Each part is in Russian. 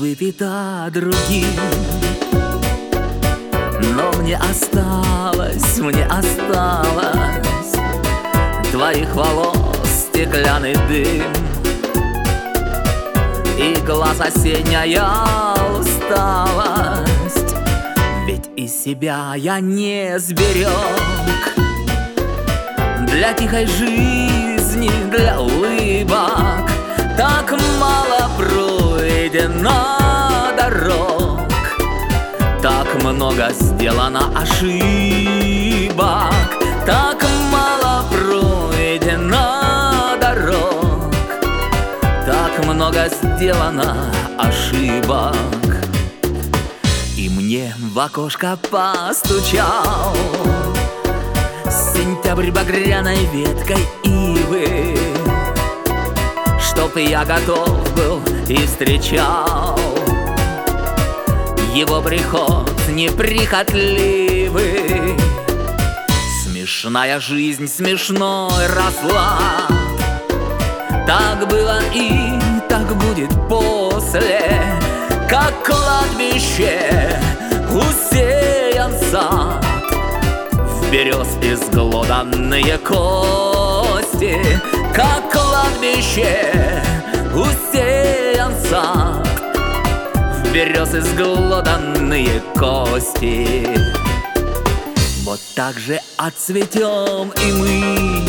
выпита другим. Но мне осталось твоих волос стеклянный дым и глаз осенняя усталость. Ведь из себя я не сберег для тихой жизни, для улыбок. Так мало пройдено дорог, так много сделано ошибок, так мало пройдено дорог, так много сделано ошибок. И мне в окошко постучал сентябрь багряной веткой ивы, чтоб я готов был и встречал его приход неприхотливый. Смешная жизнь смешной росла, так было и так будет после. Как кладбище усеян сад, в берез изглоданные кости. Как кладбище усеян сад, в берез изглоданные кости. Вот так же отцветем и мы,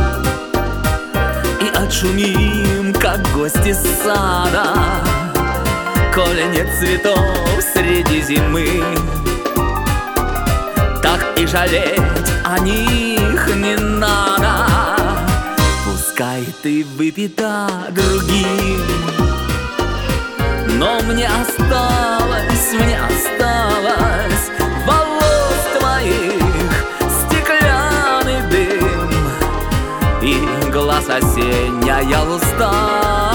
и отшумим, как гости сада, коли нет цветов среди зимы. Так и жалеть о них не надо, пускай ты выпита другим. Но мне осталось волос твоих стеклянный дым и глаз осенняя усталость.